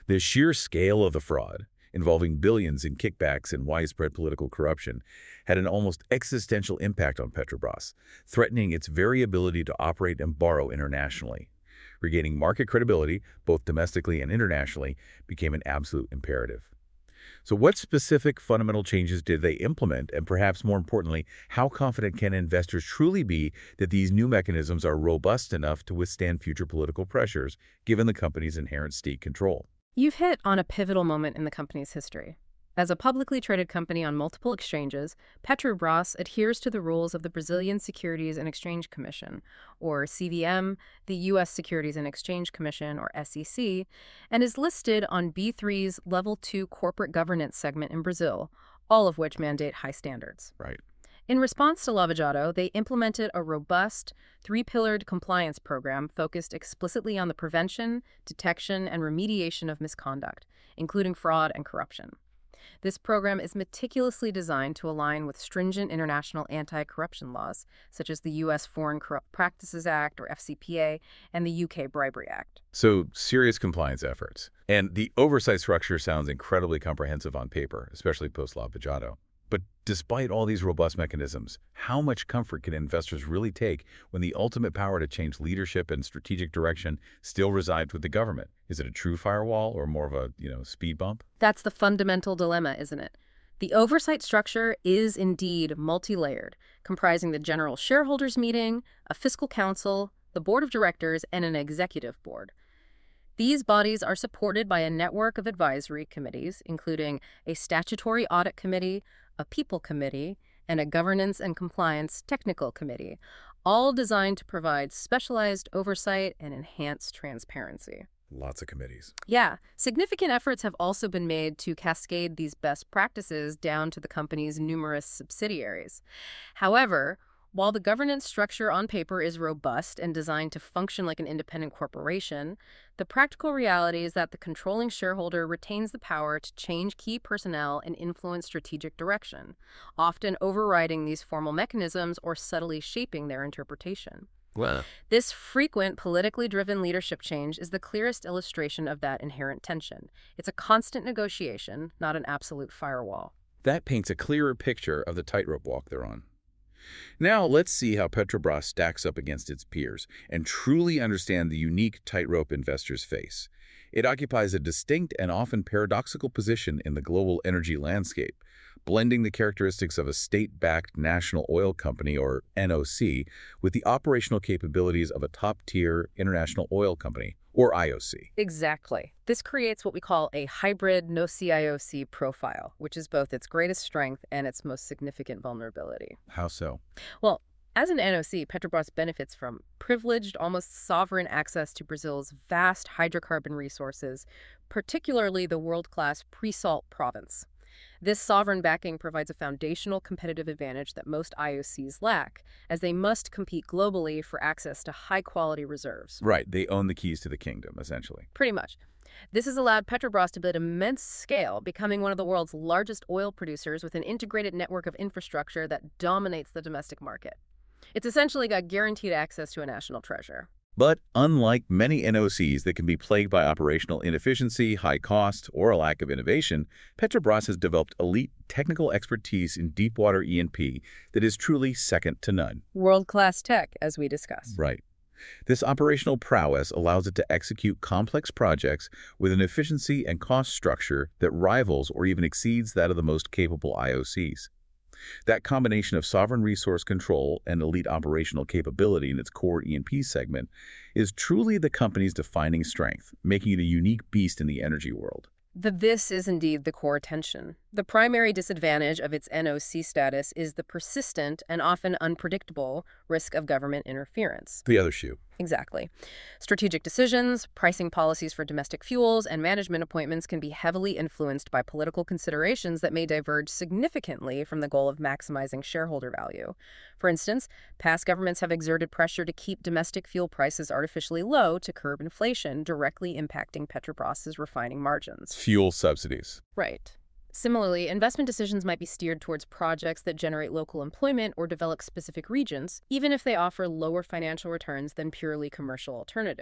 The sheer scale of the fraud, involving billions in kickbacks and widespread political corruption, had an almost existential impact on Petrobras, threatening its very ability to operate and borrow internationally. Regaining market credibility, both domestically and internationally, became an absolute imperative. So what specific fundamental changes did they implement, and perhaps more importantly, how confident can investors truly be that these new mechanisms are robust enough to withstand future political pressures, given the company's inherent state control? You've hit on a pivotal moment in the company's history. As a publicly traded company on multiple exchanges, Petrobras adheres to the rules of the Brazilian Securities and Exchange Commission, or CVM, the U.S. Securities and Exchange Commission, or SEC, and is listed on B3's Level 2 corporate governance segment in Brazil, all of which mandate high standards. Right. In response to Lava Jato, they implemented a robust, three-pillared compliance program focused explicitly on the prevention, detection, and remediation of misconduct, including fraud and corruption. This program is meticulously designed to align with stringent international anti-corruption laws, such as the U.S. Foreign Corrupt Practices Act, or FCPA, and the U.K. Bribery Act. So, serious compliance efforts. And the oversight structure sounds incredibly comprehensive on paper, especially post-Lava Jato. But despite all these robust mechanisms, how much comfort can investors really take when the ultimate power to change leadership and strategic direction still resides with the government? Is it a true firewall or more of a, speed bump? That's the fundamental dilemma, isn't it? The oversight structure is indeed multi-layered, comprising the General Shareholders Meeting, a fiscal council, the board of directors, and an executive board. These bodies are supported by a network of advisory committees, including a statutory audit committee, a people committee, and a governance and compliance technical committee, all designed to provide specialized oversight and enhance transparency. Lots of committees. Yeah, significant efforts have also been made to cascade these best practices down to the company's numerous subsidiaries. However, while the governance structure on paper is robust and designed to function like an independent corporation, the practical reality is that the controlling shareholder retains the power to change key personnel and influence strategic direction, often overriding these formal mechanisms or subtly shaping their interpretation. Wow. This frequent politically driven leadership change is the clearest illustration of that inherent tension. It's a constant negotiation, not an absolute firewall. That paints a clearer picture of the tightrope walk they're on. Now, let's see how Petrobras stacks up against its peers and truly understand the unique tightrope investors face. It occupies a distinct and often paradoxical position in the global energy landscape, blending the characteristics of a state-backed national oil company, or NOC, with the operational capabilities of a top-tier international oil company, or IOC. Exactly. This creates what we call a hybrid NOC-IOC profile, which is both its greatest strength and its most significant vulnerability. How so? Well, as an NOC, Petrobras benefits from privileged, almost sovereign access to Brazil's vast hydrocarbon resources, particularly the world-class pre-salt province. This sovereign backing provides a foundational competitive advantage that most IOCs lack, as they must compete globally for access to high-quality reserves. Right, they own the keys to the kingdom, essentially. Pretty much. This has allowed Petrobras to build immense scale, becoming one of the world's largest oil producers with an integrated network of infrastructure that dominates the domestic market. It's essentially got guaranteed access to a national treasure. But unlike many NOCs that can be plagued by operational inefficiency, high cost, or a lack of innovation, Petrobras has developed elite technical expertise in deepwater E&P that is truly second to none. World-class tech, as we discussed. Right. This operational prowess allows it to execute complex projects with an efficiency and cost structure that rivals or even exceeds that of the most capable IOCs. That combination of sovereign resource control and elite operational capability in its core E&P segment is truly the company's defining strength, making it a unique beast in the energy world. This is indeed the core tension. The primary disadvantage of its NOC status is the persistent and often unpredictable risk of government interference. The other shoe. Exactly. Strategic decisions, pricing policies for domestic fuels, and management appointments can be heavily influenced by political considerations that may diverge significantly from the goal of maximizing shareholder value. For instance, past governments have exerted pressure to keep domestic fuel prices artificially low to curb inflation, directly impacting Petrobras's refining margins. Fuel subsidies. Right. Similarly, investment decisions might be steered towards projects that generate local employment or develop specific regions, even if they offer lower financial returns than purely commercial alternatives.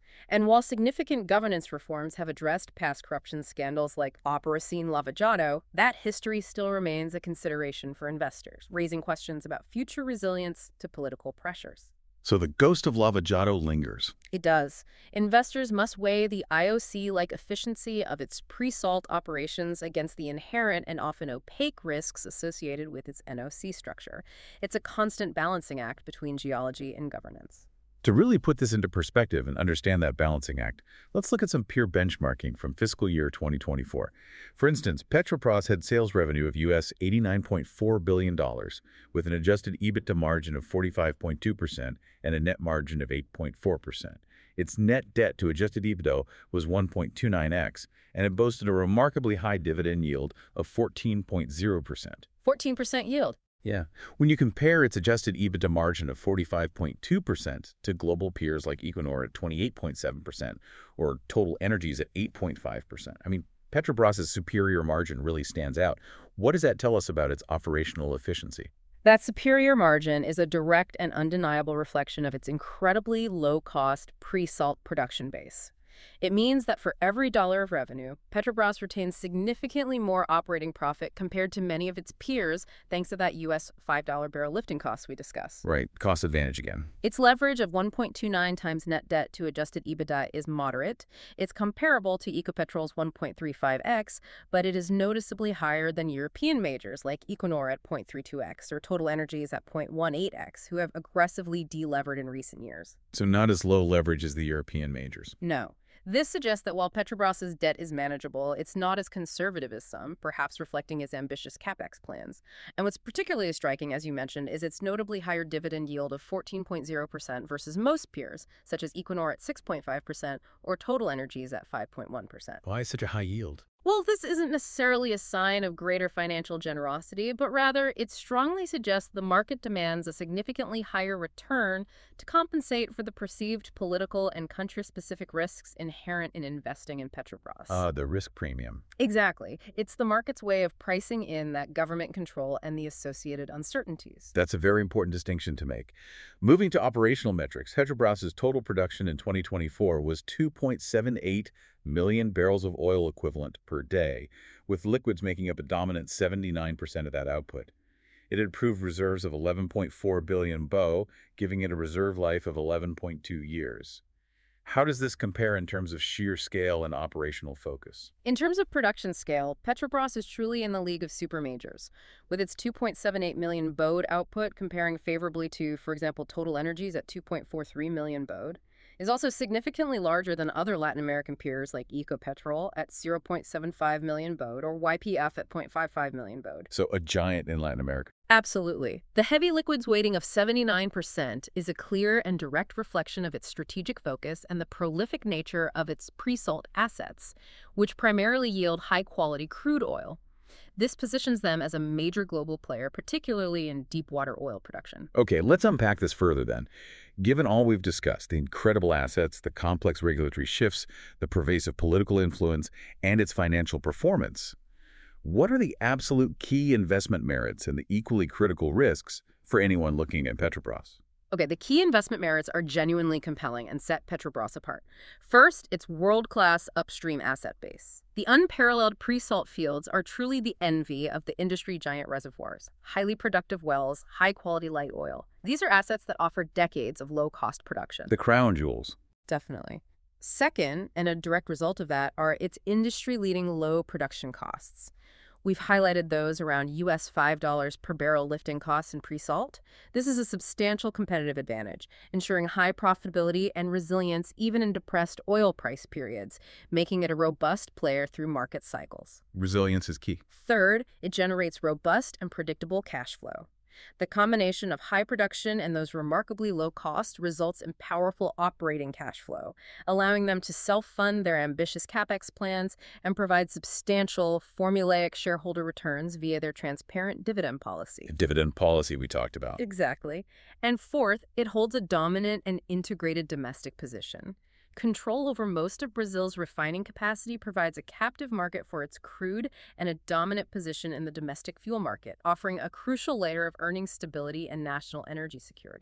And while significant governance reforms have addressed past corruption scandals like Operation Lava Jato, that history still remains a consideration for investors, raising questions about future resilience to political pressures. So the ghost of Lava Jato lingers. It does. Investors must weigh the IOC-like efficiency of its pre-salt operations against the inherent and often opaque risks associated with its NOC structure. It's a constant balancing act between geology and governance. To really put this into perspective and understand that balancing act, let's look at some peer benchmarking from fiscal year 2024. For instance, Petrobras had sales revenue of US $89.4 billion, with an adjusted EBITDA margin of 45.2% and a net margin of 8.4%. Its net debt to adjusted EBITDA was 1.29x, and it boasted a remarkably high dividend yield of 14.0%. 14% yield. Yeah. When you compare its adjusted EBITDA margin of 45.2% to global peers like Equinor at 28.7% or Total Energies at 8.5%, I mean, Petrobras's superior margin really stands out. What does that tell us about its operational efficiency? That superior margin is a direct and undeniable reflection of its incredibly low-cost pre-salt production base. It means that for every dollar of revenue, Petrobras retains significantly more operating profit compared to many of its peers thanks to that U.S. $5 barrel lifting costs we discussed. Right, cost advantage again. Its leverage of 1.29 times net debt to adjusted EBITDA is moderate. It's comparable to Ecopetrol's 1.35x, but it is noticeably higher than European majors like Equinor at 0.32x or Total Energies at 0.18x, who have aggressively delevered in recent years. So not as low leverage as the European majors. No. This suggests that while Petrobras's debt is manageable, it's not as conservative as some, perhaps reflecting its ambitious capex plans. And what's particularly striking, as you mentioned, is its notably higher dividend yield of 14.0% versus most peers, such as Equinor at 6.5% or Total Energies at 5.1%. Why such a high yield? Well, this isn't necessarily a sign of greater financial generosity, but rather it strongly suggests the market demands a significantly higher return to compensate for the perceived political and country-specific risks inherent in investing in Petrobras. The risk premium. Exactly. It's the market's way of pricing in that government control and the associated uncertainties. That's a very important distinction to make. Moving to operational metrics, Petrobras's total production in 2024 was 2.78 million barrels of oil equivalent per day, with liquids making up a dominant 79% of that output. It had proved reserves of 11.4 billion BO, giving it a reserve life of 11.2 years. How does this compare in terms of sheer scale and operational focus? In terms of production scale, Petrobras is truly in the league of super majors, with its 2.78 million BOD output comparing favorably to, for example, Total Energies at 2.43 million BOD. Is also significantly larger than other Latin American peers like Ecopetrol at 0.75 million BOD or YPF at 0.55 million BOD. So a giant in Latin America. Absolutely. The heavy liquids weighting of 79% is a clear and direct reflection of its strategic focus and the prolific nature of its pre-salt assets, which primarily yield high-quality crude oil. This positions them as a major global player, particularly in deep-water oil production. Okay, let's unpack this further then. Given all we've discussed, the incredible assets, the complex regulatory shifts, the pervasive political influence, and its financial performance, what are the absolute key investment merits and the equally critical risks for anyone looking at Petrobras? Okay, the key investment merits are genuinely compelling and set Petrobras apart. First, its world-class upstream asset base. The unparalleled pre-salt fields are truly the envy of the industry giant reservoirs. Highly productive wells, high-quality light oil. These are assets that offer decades of low-cost production. The crown jewels. Definitely. Second, and a direct result of that, are its industry-leading low production costs. We've highlighted those around US $5 per barrel lifting costs in pre-salt. This is a substantial competitive advantage, ensuring high profitability and resilience even in depressed oil price periods, making it a robust player through market cycles. Resilience is key. Third, it generates robust and predictable cash flow. The combination of high production and those remarkably low costs results in powerful operating cash flow, allowing them to self-fund their ambitious capex plans and provide substantial formulaic shareholder returns via their transparent dividend policy. The dividend policy we talked about. Exactly. And fourth, it holds a dominant and integrated domestic position. Control over most of Brazil's refining capacity provides a captive market for its crude and a dominant position in the domestic fuel market, offering a crucial layer of earnings stability and national energy security.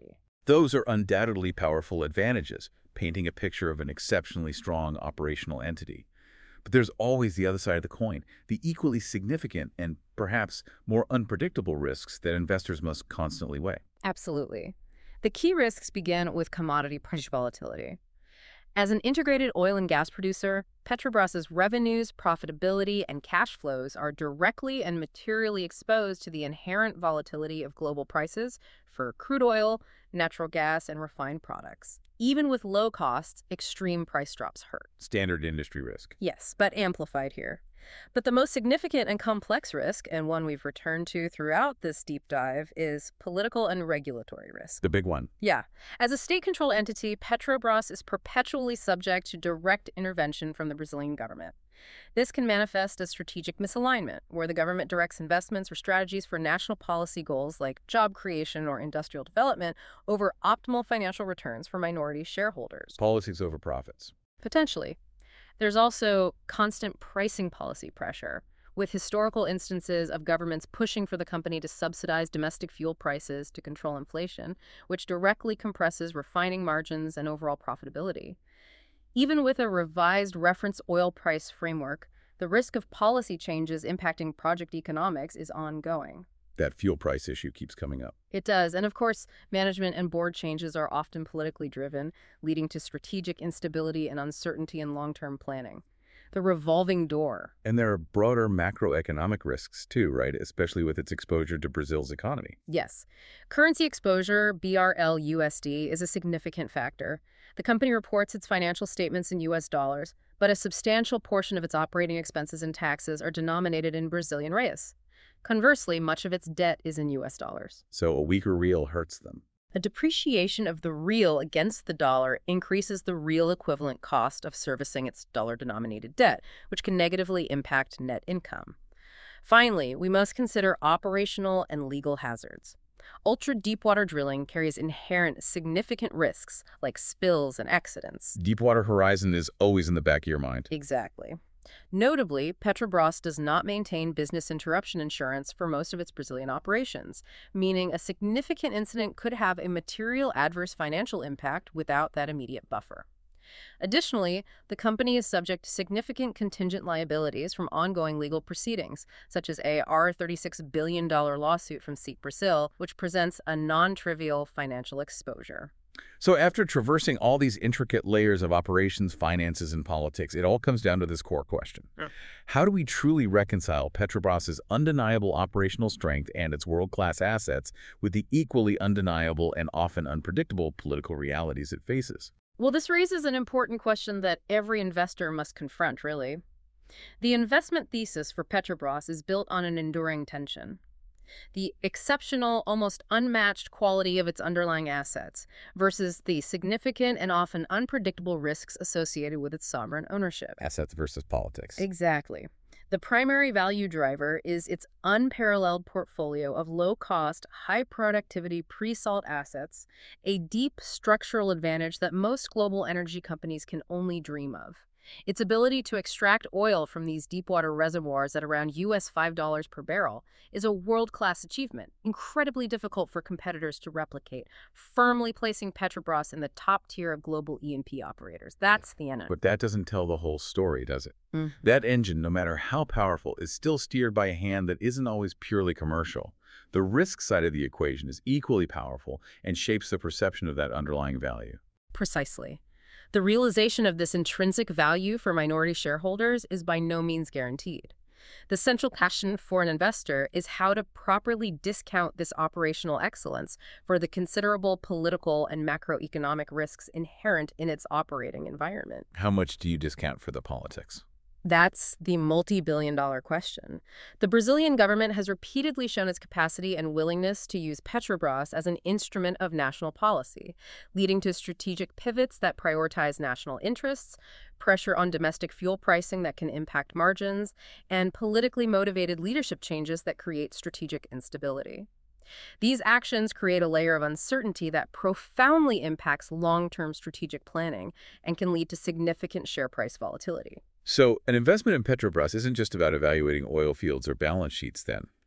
Those are undoubtedly powerful advantages, painting a picture of an exceptionally strong operational entity. But there's always the other side of the coin, the equally significant and perhaps more unpredictable risks that investors must constantly weigh. Absolutely. The key risks begin with commodity price volatility. As an integrated oil and gas producer, Petrobras's revenues, profitability, and cash flows are directly and materially exposed to the inherent volatility of global prices for crude oil, natural gas, and refined products. Even with low costs, extreme price drops hurt. Standard industry risk. Yes, but amplified here. But the most significant and complex risk, and one we've returned to throughout this deep dive, is political and regulatory risk. The big one. Yeah. As a state-controlled entity, Petrobras is perpetually subject to direct intervention from the Brazilian government. This can manifest as strategic misalignment, where the government directs investments or strategies for national policy goals like job creation or industrial development over optimal financial returns for minority shareholders. Politics over profits. Potentially. There's also constant pricing policy pressure, with historical instances of governments pushing for the company to subsidize domestic fuel prices to control inflation, which directly compresses refining margins and overall profitability. Even with a revised reference oil price framework, the risk of policy changes impacting project economics is ongoing. That fuel price issue keeps coming up. It does. And of course, management and board changes are often politically driven, leading to strategic instability and uncertainty in long-term planning. The revolving door. And there are broader macroeconomic risks too, right? Especially with its exposure to Brazil's economy. Yes. Currency exposure, BRL-USD, is a significant factor. The company reports its financial statements in US dollars, but a substantial portion of its operating expenses and taxes are denominated in Brazilian reais. Conversely, much of its debt is in US dollars. So a weaker real hurts them. A depreciation of the real against the dollar increases the real equivalent cost of servicing its dollar-denominated debt, which can negatively impact net income. Finally, we must consider operational and legal hazards. Ultra-deepwater drilling carries inherent significant risks like spills and accidents. Deepwater Horizon is always in the back of your mind. Exactly. Notably, Petrobras does not maintain business interruption insurance for most of its Brazilian operations, meaning a significant incident could have a material adverse financial impact without that immediate buffer. Additionally, the company is subject to significant contingent liabilities from ongoing legal proceedings, such as a $36 billion lawsuit from Seek Brazil, which presents a non-trivial financial exposure. So after traversing all these intricate layers of operations, finances, and politics, it all comes down to this core question. How do we truly reconcile Petrobras's undeniable operational strength and its world-class assets with the equally undeniable and often unpredictable political realities it faces? Well, this raises an important question that every investor must confront, really. The investment thesis for Petrobras is built on an enduring tension. The exceptional, almost unmatched quality of its underlying assets versus the significant and often unpredictable risks associated with its sovereign ownership. Assets versus politics. Exactly. The primary value driver is its unparalleled portfolio of low-cost, high-productivity pre-salt assets, a deep structural advantage that most global energy companies can only dream of. Its ability to extract oil from these deepwater reservoirs at around US $5 per barrel is a world-class achievement, incredibly difficult for competitors to replicate, firmly placing Petrobras in the top tier of global E&P operators. That's the end. But that doesn't tell the whole story, does it? That engine, no matter how powerful, is still steered by a hand that isn't always purely commercial. The risk side of the equation is equally powerful and shapes the perception of that underlying value. Precisely. The realization of this intrinsic value for minority shareholders is by no means guaranteed. The central question for an investor is how to properly discount this operational excellence for the considerable political and macroeconomic risks inherent in its operating environment. How much do you discount for the politics? That's the multi-billion-dollar question. The Brazilian government has repeatedly shown its capacity and willingness to use Petrobras as an instrument of national policy, leading to strategic pivots that prioritize national interests, pressure on domestic fuel pricing that can impact margins, and politically motivated leadership changes that create strategic instability. These actions create a layer of uncertainty that profoundly impacts long-term strategic planning and can lead to significant share price volatility. So an investment in Petrobras isn't just about evaluating oil fields or balance sheets then.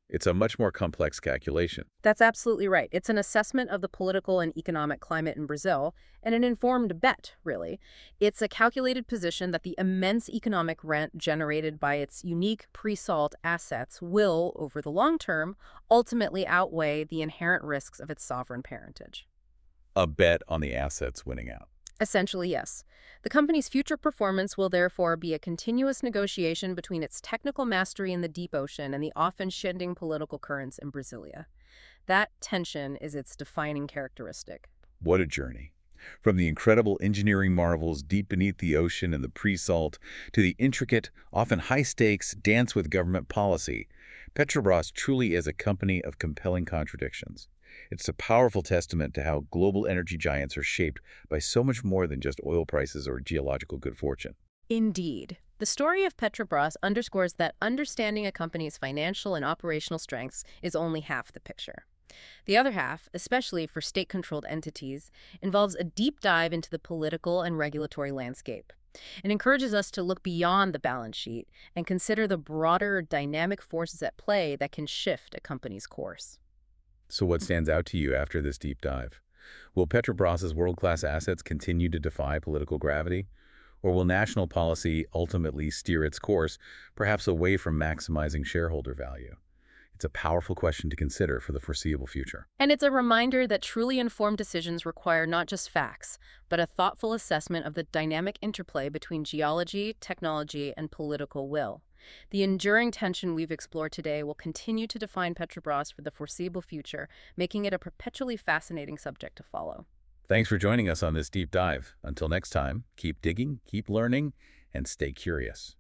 It's a much more complex calculation. That's absolutely right. It's an assessment of the political and economic climate in Brazil, and an informed bet, really. It's a calculated position that the immense economic rent generated by its unique pre-salt assets will, over the long term, ultimately outweigh the inherent risks of its sovereign parentage. A bet on the assets winning out. Essentially, yes. The company's future performance will therefore be a continuous negotiation between its technical mastery in the deep ocean and the often shifting political currents in Brasilia. That tension is its defining characteristic. What a journey. From the incredible engineering marvels deep beneath the ocean and the pre-salt to the intricate, often high-stakes dance with government policy, Petrobras truly is a company of compelling contradictions. It's a powerful testament to how global energy giants are shaped by so much more than just oil prices or geological good fortune. Indeed. The story of Petrobras underscores that understanding a company's financial and operational strengths is only half the picture. The other half, especially for state-controlled entities, involves a deep dive into the political and regulatory landscape. It encourages us to look beyond the balance sheet and consider the broader dynamic forces at play that can shift a company's course. So what stands out to you after this deep dive? Will Petrobras's world-class assets continue to defy political gravity? Or will national policy ultimately steer its course, perhaps away from maximizing shareholder value? It's a powerful question to consider for the foreseeable future. And it's a reminder that truly informed decisions require not just facts, but a thoughtful assessment of the dynamic interplay between geology, technology, and political will. The enduring tension we've explored today will continue to define Petrobras for the foreseeable future, making it a perpetually fascinating subject to follow. Thanks for joining us on this deep dive. Until next time, keep digging, keep learning, and stay curious.